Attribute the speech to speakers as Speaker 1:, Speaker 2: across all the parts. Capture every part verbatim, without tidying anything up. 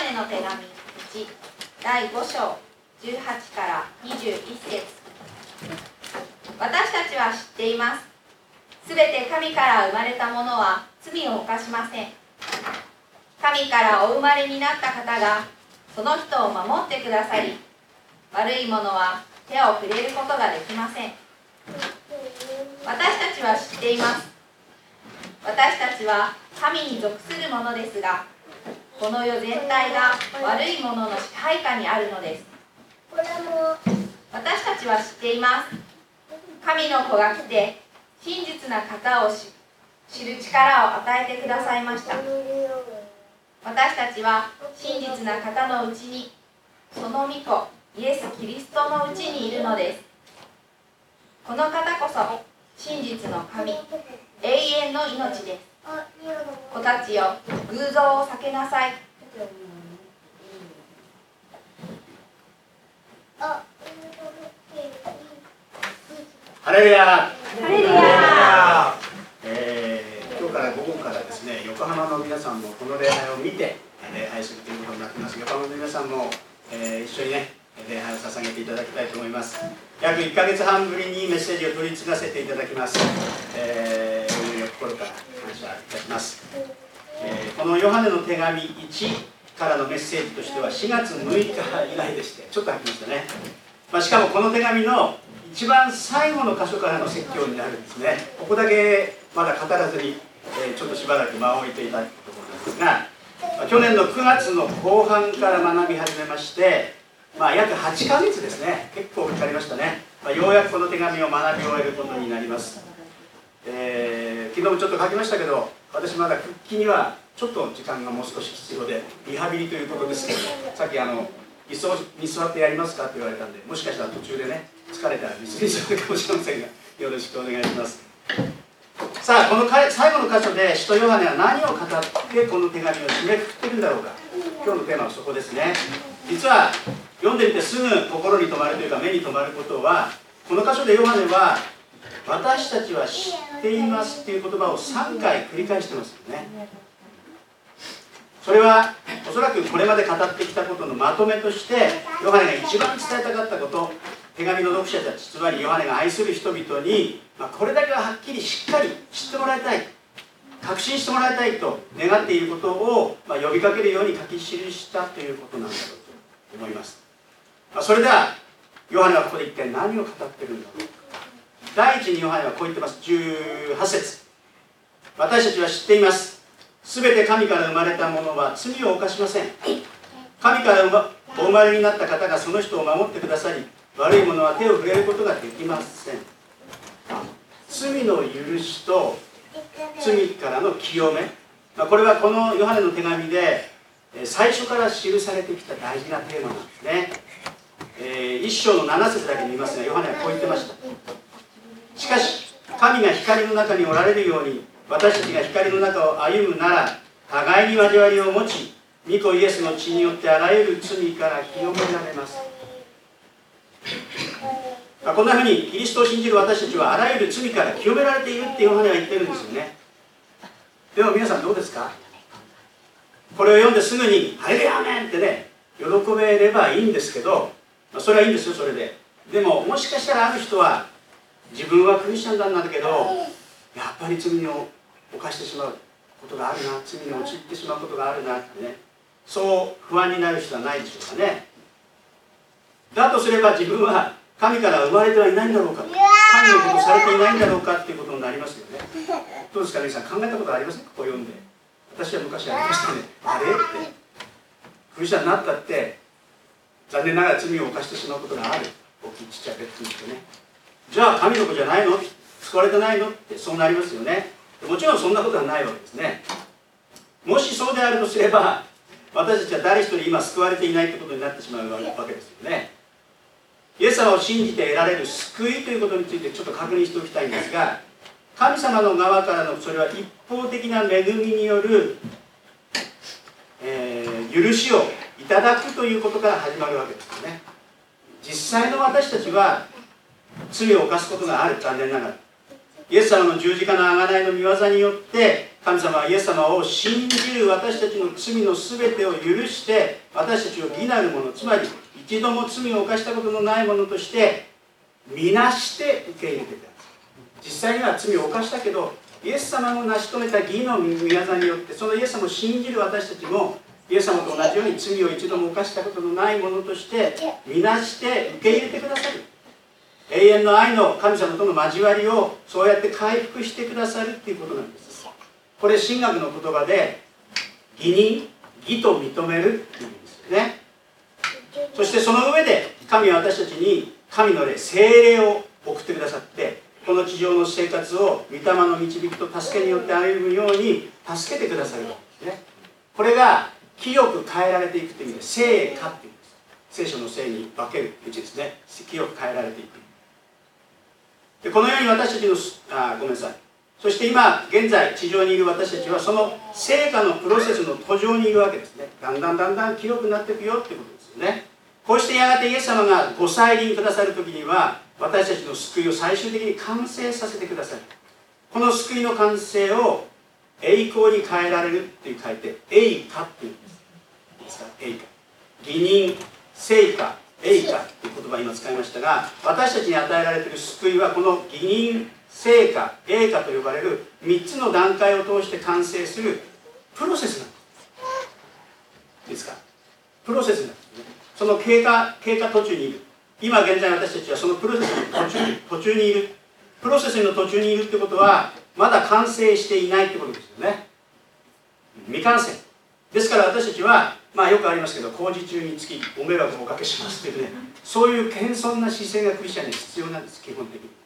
Speaker 1: ネの手紙いちだいご章じゅうはちからにじゅういち節。私たちは知っています。すべて神から生まれたものは罪を犯しません。神からお生まれになった方がその人を守ってくださり、悪いものは手を触れることができません。私たちは知っています。私たちは神に属するものですが、この世全体が悪いものの支配下にあるのです。私たちは知っています。神の子が来て真実な方を知る力を与えてくださいました。私たちは真実な方のうちに、その御子イエス・キリストのうちにいるのです。この方こそ真実の神、永遠の命です。子たちよ、偶像を避けなさい。
Speaker 2: ハレルヤ。
Speaker 1: ハレルヤ。
Speaker 2: えー、今日から午後からですね、横浜の皆さんもこの礼拝を見て礼拝するということになっています。横浜の皆さんも、えー、一緒にね礼拝を捧げていただきたいと思います。約いっかげつはんぶりにメッセージを取り継がせていただきます。えー、お祈りを心から感謝いたします。えー、このヨハネの手紙いちからのメッセージとしてはしがつむいか以来でして、ちょっと空きましたね。まあ、しかもこの手紙の一番最後の箇所からの説教になるんですね。ここだけまだ語らずに、えー、ちょっとしばらく間を置いていたところなんですが、まあ、去年のくがつの後半から学び始めまして、まあ、約はちかげつですね。結構かかりましたね。まあ、ようやくこの手紙を学び終えることになります。えー、昨日もちょっと書きましたけど、私まだ復帰にはちょっと時間がもう少し必要で、リハビリということですけど、さっきあの椅子に座ってやりますかって言われたんで、もしかしたら途中でね疲れたらミスにしちゃうかもしれませんが、よろしくお願いします。さあ、この最後の箇所で使徒ヨハネは何を語ってこの手紙を締めくくっているんだろうか。今日のテーマはそこですね。実は読んでみてすぐ心に留まるというか目に留まることは、この箇所でヨハネは私たちは知っていますっていう言葉をさんかい繰り返してますよね。それはおそらくこれまで語ってきたことのまとめとして、ヨハネが一番伝えたかったこと、手紙の読者たち、つまりヨハネが愛する人々に、まあ、これだけははっきりしっかり知ってもらいたい、確信してもらいたいと願っていることを、まあ、呼びかけるように書き記したということなんだろうと思います。まあ、それではヨハネはここで一体何を語っているんだろうか。第一にヨハネはこう言ってます。じゅうはち節。私たちは知っています。すべて神から生まれたものは罪を犯しません。神からお生まれになった方がその人を守ってくださり、悪いものは手を触れることができません。罪の許しと罪からの清め、これはこのヨハネの手紙で最初から記されてきた大事なテーマなんですね。えー、一章のなな節だけ見ますが、ヨハネはこう言ってました。しかし神が光の中におられるように、私たちが光の中を歩むなら、互いに交わりを持ち、御子イエスの血によってあらゆる罪から清められます。こんなふうにキリストを信じる私たちはあらゆる罪から清められているってヨハネは言ってるんですよね。でも皆さんどうですか？これを読んですぐにハレルヤアーメンってね喜べればいいんですけど、それはいいんですよ、それで。でももしかしたらある人は自分はクリスチャンなんだけど、やっぱり罪を犯してしまうことがあるな、罪に陥ってしまうことがあるなってね、そう不安になる人はないでしょうかね。だとすれば自分は神から生まれてはいないんだろうか、神のことされていないんだろうかっていうことになりますよね。どうですか皆さん、考えたことありませんか？ここ読んで。私は昔ありましたね。あれってクリスチャンになったって残念ながら罪を犯してしまうことがある。大きいちっちゃい別にしてね。じゃあ神の子じゃないの？救われてないの？ってそうなりますよね。もちろんそんなことはないわけですね。もしそうであるとすれば、私たちは誰一人今救われていないということになってしまうわけですよね。イエス様を信じて得られる救いということについてちょっと確認しておきたいんですが、神様の側からのそれは一方的な恵みによる、えー、許しをいただくということから始まるわけですよね。実際の私たちは罪を犯すことがある。残念ながらイエス様の十字架の贖いの御業によって神様はイエス様を信じる私たちの罪のすべてを許して、私たちを義なるもの、つまり一度も罪を犯したことのないものとして見なして受け入れてください。実際には罪を犯したけど、イエス様の成し遂げた義の御業によって、そのイエス様を信じる私たちもイエス様と同じように罪を一度も犯したことのないものとして見なして受け入れてくださる。永遠の愛の神様との交わりをそうやって回復してくださるっていうことなんです。これ神学の言葉で義人、義と認めるっていうんですよね。そしてその上で神は私たちに神の霊、聖霊を送ってくださって、この地上の生活を御霊の導きと助けによって歩むように助けてくださるわけですね。これが清く変えられていくという意味で聖化っていうんです。聖書の聖に分けるうちですね。清く変えられていく。でこのように私たちのあごめんなさいそして今現在地上にいる私たちはその聖化のプロセスの途上にいるわけですね。だんだんだんだん清くなっていくよってことですよね。こうしてやがてイエス様がご再臨くださる時には私たちの救いを最終的に完成させてくださる。この救いの完成を栄光に変えられるっていう書いて栄華っていうんです。いいですか、栄華、義人、聖華、栄華っていう言葉を今使いましたが、私たちに与えられている救いはこの義人、聖華、栄華と呼ばれるみっつの段階を通して完成するプロセスなんです。いいですか、プロセスなんですね。その経過、経過途中にいる。今現在私たちはそのプロセスの途中に、途中にいる。プロセスの途中にいるってことはまだ完成していないってことですよね。未完成ですから私たちは、まあよくありますけど、工事中につきご迷惑をおかけしますというね、そういう謙遜な姿勢がクリスチャンに必要なんです、基本的に。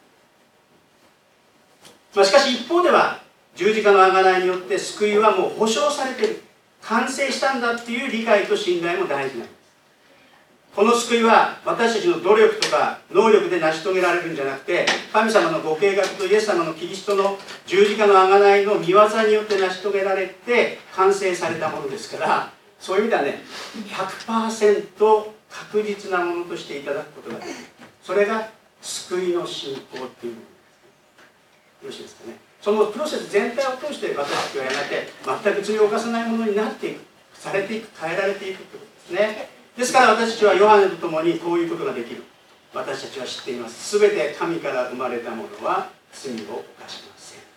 Speaker 2: まあ、しかし一方では十字架の贖いによって救いはもう保証されている、完成したんだっていう理解と信頼も大事なんです。この救いは私たちの努力とか能力で成し遂げられるんじゃなくて、神様のご計画とイエス様のキリストの十字架の贖いの御業によって成し遂げられて完成されたものですから、そういう意味ではね ひゃくパーセント 確実なものとしていただくことができる。それが救いの信仰っていうものです。よろしいですかね。そのプロセス全体を通して私たちはやがて全く罪を犯さないものになっていく、されていく、変えられていくということですね。ですから私たちはヨハネと共にこういうことができる。私たちは知っています。すべて神から生まれたものは罪を犯しません。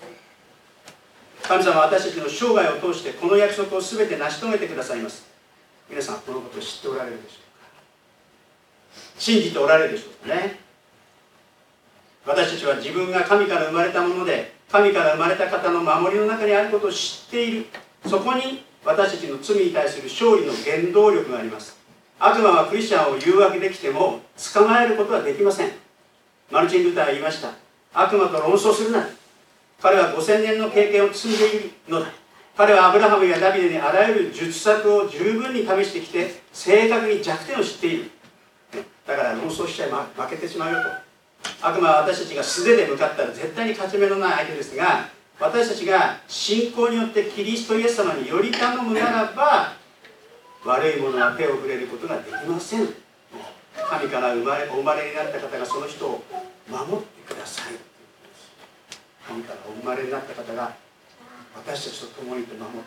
Speaker 2: 神様は私たちの生涯を通してこの約束をすべて成し遂げてくださいます。皆さんこのことを知っておられるでしょうか。信じておられるでしょうかね。私たちは自分が神から生まれたもので、神から生まれた方の守りの中にあることを知っている。そこに私たちの罪に対する勝利の原動力があります。悪魔はクリスチャンを誘惑できても捕まえることはできません。マルチン・ルーターは言いました。悪魔と論争するな。彼はごせんねんの経験を積んでいるのだ。彼はアブラハムやダビデにあらゆる術策を十分に試してきて正確に弱点を知っている。だから論争しちゃ負けてしまうよと。悪魔は私たちが素手で向かったら絶対に勝ち目のない相手ですが、私たちが信仰によってキリストイエス様により頼むならば、悪いものは手を触れることができません。神から生まれお生まれになった方がその人を守ってください。神からお生まれになった方が私たちと共にいて守って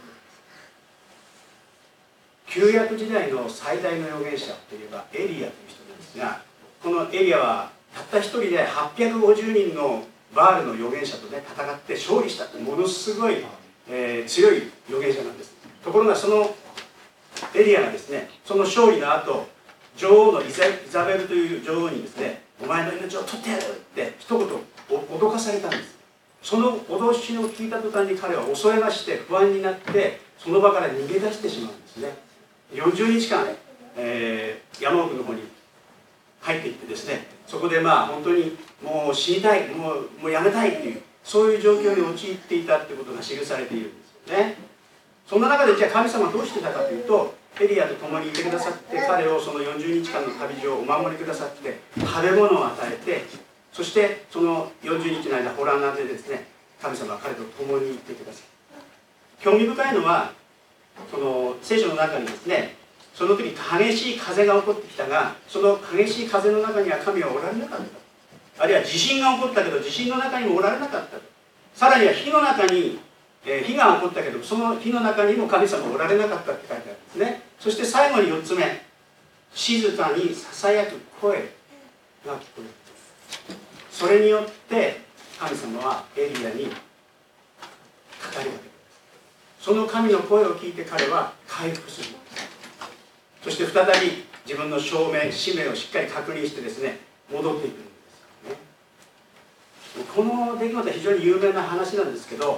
Speaker 2: ください。旧約時代の最大の預言者といえばエリアという人なんですが、このエリアはたった一人ではっぴゃくごじゅうにんのバールの預言者とね戦って勝利したってものすごい、えー、強い預言者なんです。ところがそのエリアがですね、その勝利の後、女王のイザ、イザベルという女王にですね、お前の命を取ってやるって一言脅かされたんです。その脅しを聞いた途端に彼は恐れまして不安になってその場から逃げ出してしまうんですね。よんじゅうにちかん、えー、山奥の方に入っていってですね、そこでまあ本当にもう死にたい、もう、もうやめたいっていうそういう状況に陥っていたってことが記されているんですよね。そんな中でじゃあ神様はどうしてたかというと、エリアと共にいてくださって彼をそのよんじゅうにちかんの旅路をお守りくださって食べ物を与えて、そしてそのよんじゅうにちの間ホラーナでですね、神様は彼と共にいてください。興味深いのはその聖書の中にですね、その時激しい風が起こってきたが、その激しい風の中には神はおられなかった。あるいは地震が起こったけど地震の中にもおられなかった。さらには火の中にえー、火が起こったけどその火の中にも神様おられなかったって書いてあるんですね。そして最後によっつめ、静かにささやく声が聞こえる。それによって神様はエリアに語りかける。その神の声を聞いて彼は回復する。そして再び自分の証明、使命をしっかり確認してですね、戻っていくんですね。この出来事は非常に有名な話なんですけど、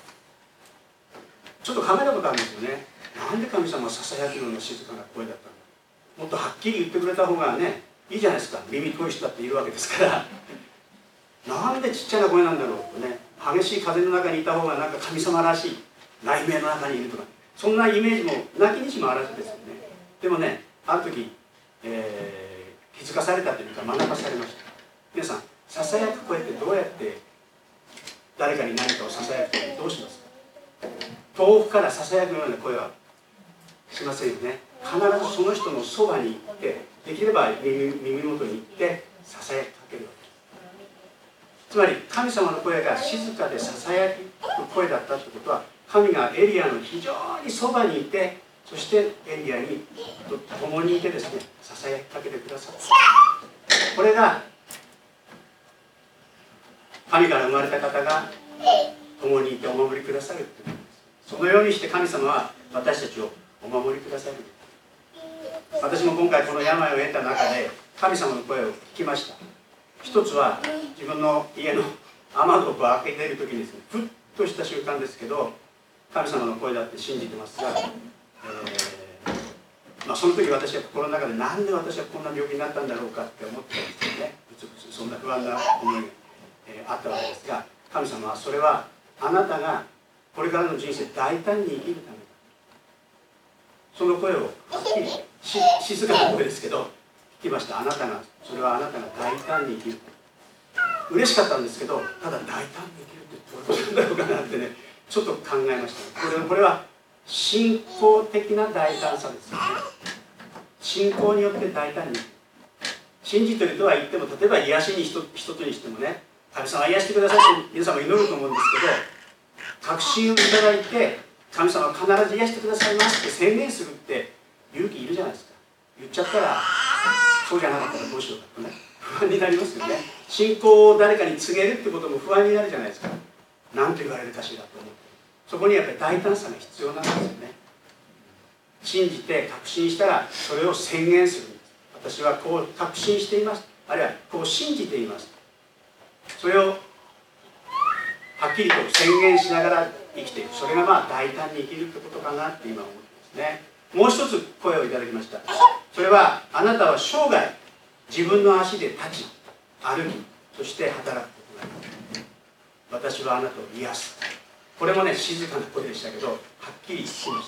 Speaker 2: ちょっと考えたことあるんですよね。なんで神様はささやくような静かな声だったのか。もっとはっきり言ってくれた方がね、いいじゃないですか。耳遠い人だっているわけですからなんでちっちゃな声なんだろうとね、激しい風の中にいた方がなんか神様らしい、雷鳴の中にいるとか、そんなイメージもなきにしもあらずですよね。でもね、ある時、えー、気づかされたというか学ばされました。皆さん、ささやく声ってどうやって誰かに何かをささやく声どうしますか？遠くからささやくような声はしませんよね。必ずその人のそばに行って、できれば 耳, 耳元に行ってささやきかけるわけです。つまり神様の声が静かでささやく声だったということは、神がエリアの非常にそばにいて、そしてエリアに共にいてですね、ささやきかけてくださった。これが神から生まれた方が共にいてお守りくださるということです。そのようにして神様は私たちをお守りくださる。私も今回この病を得た中で神様の声を聞きました。一つは自分の家の雨戸を開けている時にですね、ふっとした瞬間ですけど、神様の声だって信じてますが、えーまあ、その時私は心の中でなんで私はこんな病気になったんだろうかって思ってたんですよね。うつうつそんな不安な思いが、えー、あったわけですが、神様はそれはあなたがこれからの人生大胆に生きるためだ。その声をはっきりし静かな声ですけど聞きました。あなたがそれはあなたが大胆に生きる。嬉しかったんですけど、ただ大胆に生きるってどういうことなんだろうかなってね、ちょっと考えました。これこれは信仰的な大胆さですよね。信仰によって大胆に信じてるとは言っても、例えば癒しに一つにしてもね、神様癒してくださいって皆さんも祈ると思うんですけど、確信をいただいて神様は必ず癒してくださいますって宣言するって勇気いるじゃないですか。言っちゃったらそうじゃなかったらどうしようかとね、不安になりますよね。信仰を誰かに告げるってことも不安になるじゃないですか。何と言われるかしらと思って、そこにやっぱり大胆さが必要なんですよね。信じて確信したらそれを宣言するんです。私はこう確信しています、あるいはこう信じています。それをはっきりと宣言しながら生きていく。それがまあ大胆に生きるってことかなって今思ってますね。もう一つ声をいただきました。それはあなたは生涯自分の足で立ち歩き、そして働くことができる。私はあなたを癒す。これもね、静かな声でしたけど、はっきり聞きました。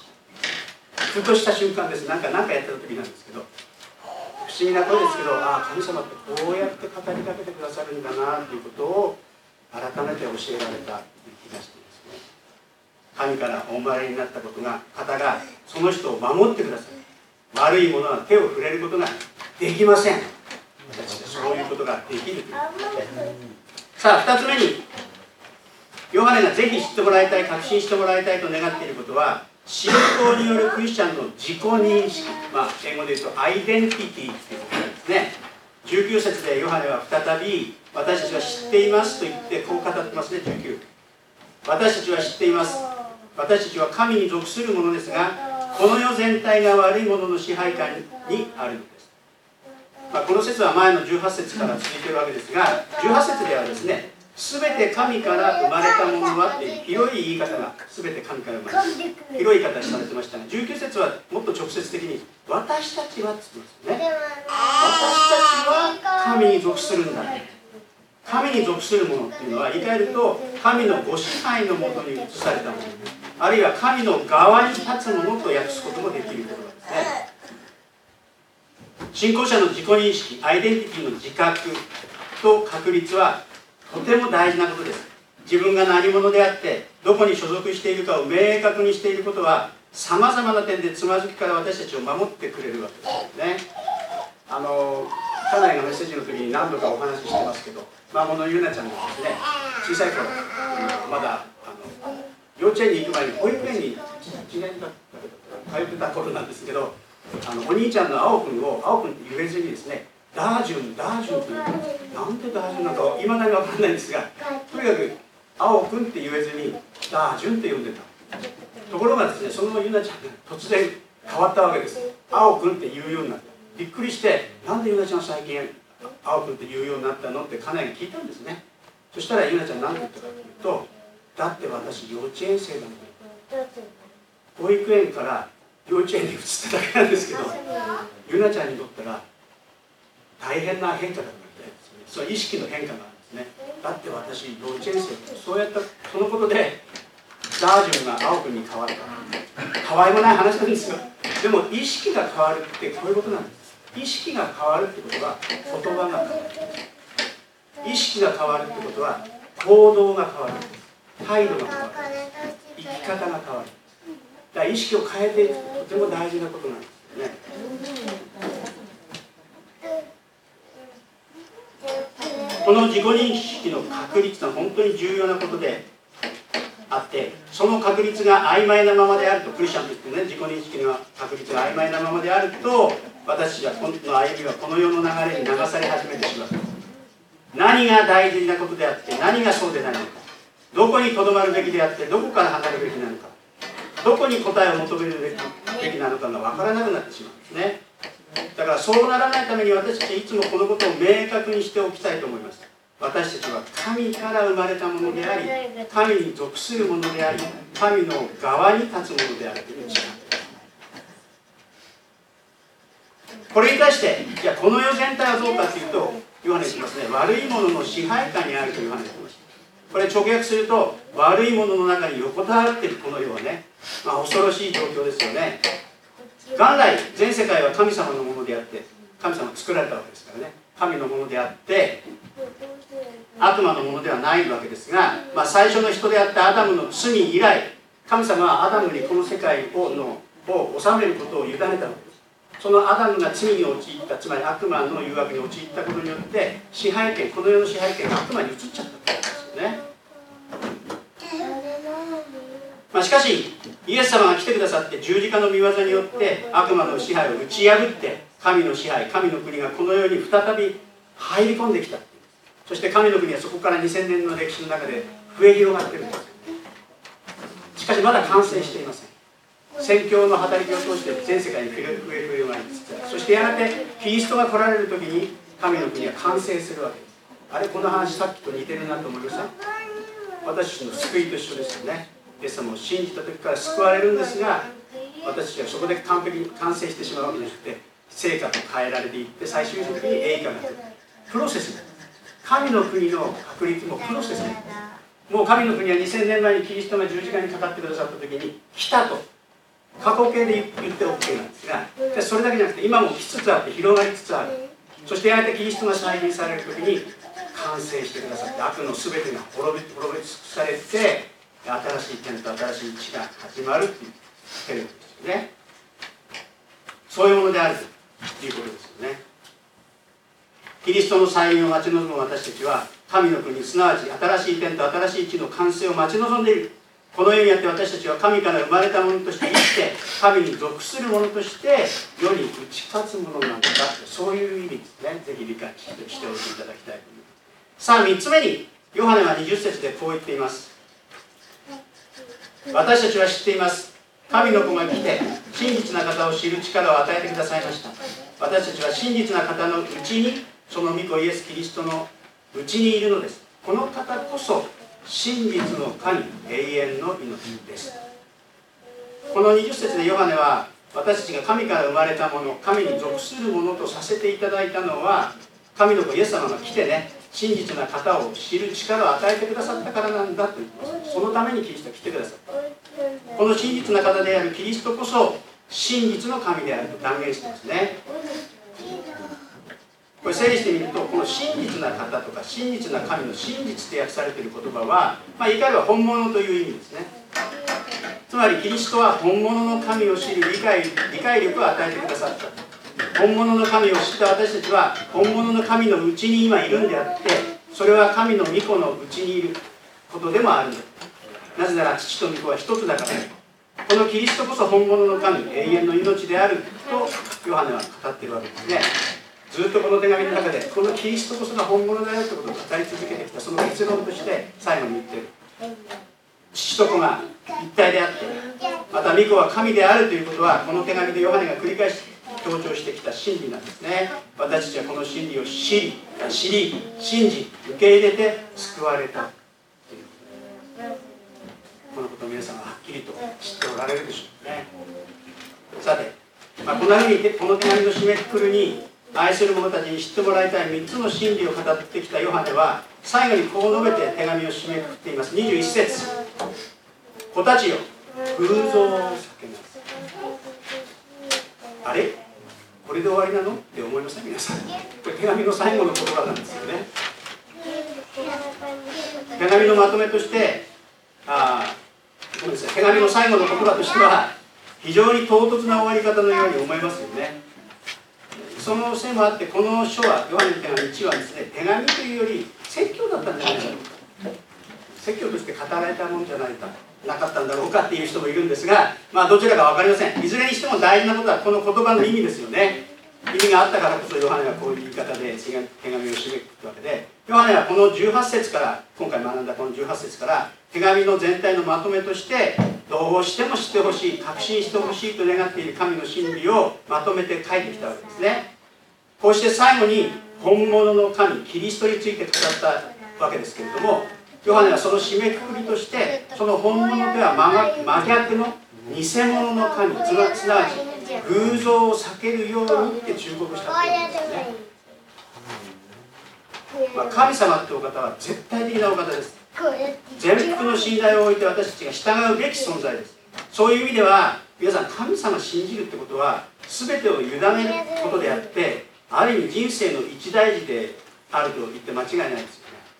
Speaker 2: ふとした瞬間です。なんか何かやってた時なんですけど、不思議な声ですけど、ああ神様ってこうやって語りかけてくださるんだなということを改めて教えられたという気がしていますね。神からお生まれになったことが方がその人を守ってくださる。悪いものは手を触れることができません。私はそういうことができるという。さあふたつめに、ヨハネがぜひ知ってもらいたい、確信してもらいたいと願っていることは、信仰によるクリスチャンの自己認識、まあ、英語で言うとアイデンティティということなんですね。じゅうきゅう節でヨハネは再び私たちは知っていますと言ってこう語ってますね。じゅうきゅう、私たちは知っています、私たちは神に属するものですが、この世全体が悪いものの支配下にあるのです。まあ、この説は前のじゅうはち節から続いているわけですが、じゅうはち節ではですね、すべて神から生まれたものはっていう広い言い方が、すべて神から生まれた広い言い方されてましたが、じゅうきゅう節はもっと直接的に私たちはって言ってますよね。私たちは神に属するんだ。神に属するものっていうのは言い換えると、神のご支配のもとに移されたもの、あるいは神の側に立つものと訳すこともできることなんですね。信仰者の自己認識、アイデンティティの自覚と確立はとても大事なことです。自分が何者であってどこに所属しているかを明確にしていることは、さまざまな点でつまずきから私たちを守ってくれるわけですね。あの家内がメッセージの時に何度かお話ししてますけど、孫のゆなちゃんがですね、小さい頃、まだあの幼稚園に行く前に保育園にいちねんだ通ってた頃なんですけど、あのお兄ちゃんの青君を青君って言えずにですね、ダージュンダージュンって言う、なんでダージュンなんかいまだに分からないんですが、とにかく青君って言えずにダージュンって呼んでた。ところがですね、そのゆなちゃんが突然変わったわけです。青君って言うようになった。びっくりして、なんでゆなちゃん最近青君って言うようになったのって家内に聞いたんですね。そしたらゆなちゃん何て言ったかというと、だって私幼稚園生なのに、保育園から幼稚園に移っただけなんですけど、ゆなちゃんにとったら大変な変化だったみたいですね。その意識の変化があるんですね。だって私幼稚園生、そうやったそのことでダージュンが青君に変わった。たわいもない話なんですよ。でも意識が変わるってこういうことなんです。意識が変わるってことは言葉が変わる。意識が変わるってことは行動が変わる。態度が変わる。生き方が変わる。だから意識を変えていくとても大事なことなんですよね。この自己認識の確立は本当に重要なことであって、その確率が曖昧なままであると、クリスチャンとしてね、自己認識の確率が曖昧なままであると、私たちの歩みはこの世の流れに流され始めてしまう。何が大事なことであって、何がそうでないのか、どこにとどまるべきであって、どこから離れるべきなのか、どこに答えを求めるべきなのかが分からなくなってしまうんですね。だからそうならないために私たちいつもこのことを明確にしておきたいと思います。私たちは神から生まれたものであり、神に属するものであり、神の側に立つものであるという違い。これに対して、じゃあこの世全体はどうかというと、ヨハネ言ってますね、悪いものの支配下にあるとヨハネ言ってます。これ直訳すると、悪いものの中に横たわっているこの世はね、まあ、恐ろしい状況ですよね。元来、全世界は神様のものであって、神様が作られたわけですからね、神のものであって、悪魔のものではないわけですが、まあ、最初の人であったアダムの罪以来、神様はアダムにこの世界をのを治めることを委ねたわけです。そのアダムが罪に陥った、つまり悪魔の誘惑に陥ったことによって、支配権、この世の支配権が悪魔に移っちゃったわけですよね。まあ、しかし、イエス様が来てくださって、十字架の御業によって悪魔の支配を打ち破って、神の支配、神の国がこの世に再び入り込んできた。そして神の国はそこからにせんねんの歴史の中で増え広がっているんです。しかしまだ完成していません。宣教の働きを通して全世界に増え広がりつつある。そしてやがてキリストが来られる時に神の国は完成するわけです。あれ、この話さっきと似てるなと思いました。私たちの救いと一緒ですよね。イエス様を信じた時から救われるんですが、私たちはそこで完璧に完成してしまうわけじゃなくて、成果と変えられていって、最終的に栄華が来る。プロセスです。神の国の確立もプロセスです。もう神の国はにせんねんまえにキリストが十字架にかかってくださった時に来たと過去形で言って OK なんですが、それだけじゃなくて今も来つつあって広がりつつある。そしてやがてキリストが再臨される時に完成してくださって、悪の全てが滅び滅び尽くされて、新しい天と新しい地が始まるっていうテレビですよね。そういうものであるということですよね。キリストの再臨を待ち望む私たちは、神の国、すなわち新しい天と新しい地の完成を待ち望んでいる。このようにやって私たちは神から生まれたものとして生きて、神に属するものとして世に打ち勝つものなんだ、そういう意味ですね。ぜひ理解しておいていただきたいと思います。さあみっつめに、ヨハネはにじゅっ節でこう言っています。私たちは知っています。神の子が来て真実な方を知る力を与えてくださいました。私たちは真実な方のうちに、その御子イエス・キリストのうちにいるのです。この方こそ真実の神、永遠の命です。このにじゅっ節でヨハネは、私たちが神から生まれたもの、神に属するものとさせていただいたのは、神の子イエス様が来てね、真実な方を知る力を与えてくださったからなんだと言ってます。そのためにキリストが来てくださった。この真実な方であるキリストこそ真実の神であると断言してますね。これ整理してみると、この真実な方とか真実な神の真実って訳されている言葉は、まあ、言い換えれば本物という意味ですね。つまりキリストは本物の神を知る理解、理解力を与えてくださった。本物の神を知った私たちは本物の神のうちに今いるんであって、それは神の御子のうちにいることでもあるんだ。 なぜなら父と御子は一つだから。このキリストこそ本物の神、永遠の命であるとヨハネは語っているわけですね。ずっとこの手紙の中でこのキリストこそが本物だよということを語り続けてきた、その結論として最後に言っている。父と子が一体であって、また御子は神であるということは、この手紙でヨハネが繰り返し強調してきた真理なんですね。私たちはこの真理を知り、知り、信じ、受け入れて救われたということです。このことを皆さんははっきりと知っておられるでしょうね。さて、まあ、こんなふうにこの手紙の締めくくりに、愛する者たちに知ってもらいたいみっつの真理を語ってきたヨハネは、最後にこう述べて手紙を締めくくっています。にじゅういっ節、子たちよ、偶像を避けます。あれ、これで終わりなのって思いません皆さん。これ手紙の最後の言葉なんですよね。手紙のまとめとして、あごめんなさい、手紙の最後の言葉としては非常に唐突な終わり方のように思いますよね。そのせいもあって、この書は、ヨハネの手紙いちはですね、手紙というより説教だったんじゃないだろうか、説教として語られたものじゃないかなかったんだろうかっていう人もいるんですが、まあどちらか分かりません。いずれにしても大事なことはこの言葉の意味ですよね。意味があったからこそヨハネはこういう言い方で手紙を締めくくるわけで、ヨハネはこのじゅうはち節から、今回学んだこのじゅうはち節から手紙の全体のまとめとして、どうしても知ってほしい、確信してほしいと願っている神の真理をまとめて書いてきたわけですね。こうして最後に本物の神キリストについて語ったわけですけれども、ヨハネはその締めくくりとして、その本物では真逆の偽物の神、すなわち偶像を避けるようにって忠告したというんですね。まあ、神様というお方は絶対的なお方です。全幅の信頼を置いて私たちが従うべき存在です。そういう意味では皆さん、神様を信じるってことは全てを委ねることであって、ある意味人生の一大事であると言って間違いないですよね。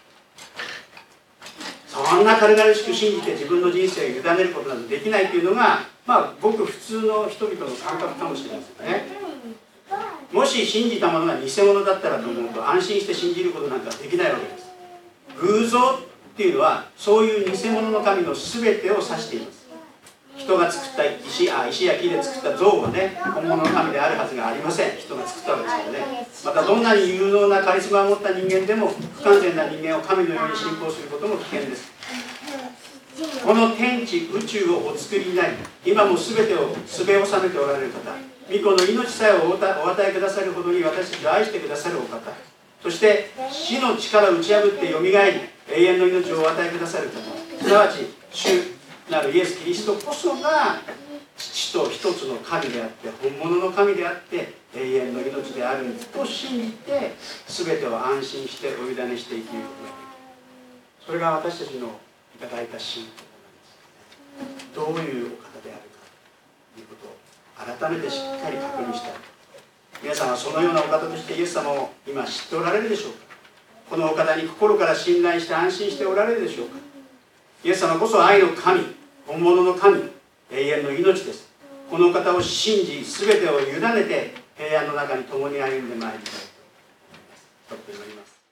Speaker 2: そんな軽々しく信じて自分の人生を委ねることなどできないというのが、まあ、ごく普通の人々の感覚かもしれませんね。もし信じたものが偽物だったらと思うと、安心して信じることなんかできないわけです。偶像っていうのはそういう偽物の神の全てを指しています。人が作った石、あ、石や木で作った像はね、本物の神であるはずがありません。人が作ったわけですからね。またどんなに有能なカリスマを持った人間でも不完全な人間を神のように信仰することも危険です。この天地宇宙をお作りになり、今も全てをすべ収めておられる方、御子の命さえをお与えくださるほどに私たちを愛してくださるお方、そして死の力を打ち破ってよみがえり永遠の命をお与えくださる方、すなわち主なるイエス・キリストこそが父と一つの神であって、本物の神であって永遠の命であると信じて、全てを安心してお委ねして生きることができる。それが私たちのいただいた信仰なんです。どういうお方であるかということを改めてしっかり確認したい。皆さんはそのようなお方としてイエス様を今知っておられるでしょうか。このお方に心から信頼して安心しておられるでしょうか。イエス様こそ愛の神、本物の神、永遠の命です。このお方を信じ、全てを委ねて平安の中に共に歩んでまいりたいと思います。ちょっと祈ります。